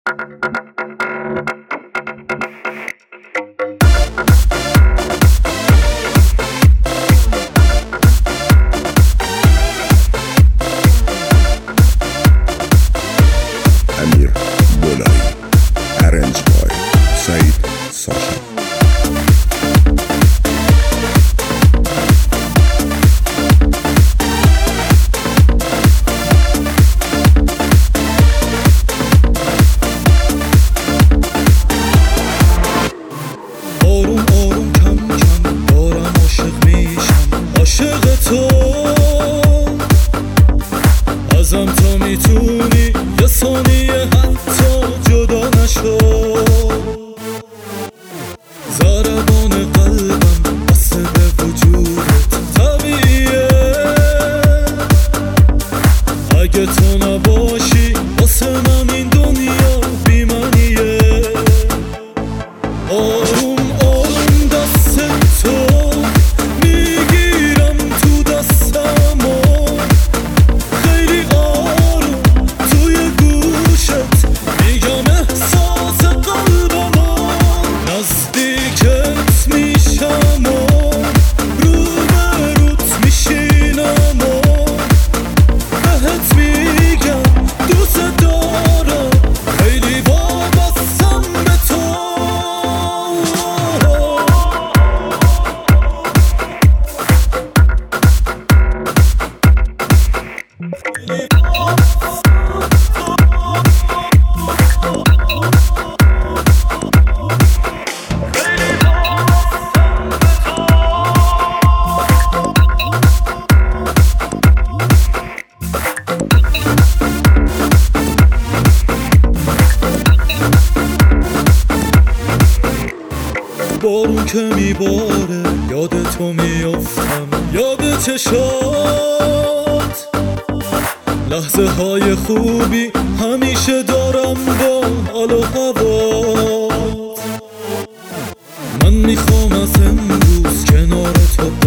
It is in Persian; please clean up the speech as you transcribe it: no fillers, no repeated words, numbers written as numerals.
امیر بولایی ارنج بای سعید ساشا. آروم آروم کم کم دارم عاشق میشم، عاشق تو. ازم تا میتونی یه ثانیه حتی جدا نشو. ضربان قلبم بسته به وجودت طبیعیه. اگه تو نباشی واسه من این دنیا بی‌معنیه. آروم آروم دست تو میگیرم تو دستم و خیلی آروم توی گوشت میگم احساس قلبمو. نزدیکت میشم و روبروت میشینم و بهت میگم دوست دارم، خیلی وابستم به تو. بارون که میباره یاد تو میافتم، یاد چشات. لحظه های خوبی همیشه دارم با حال و هوات. من میخوام از امروز کنار تو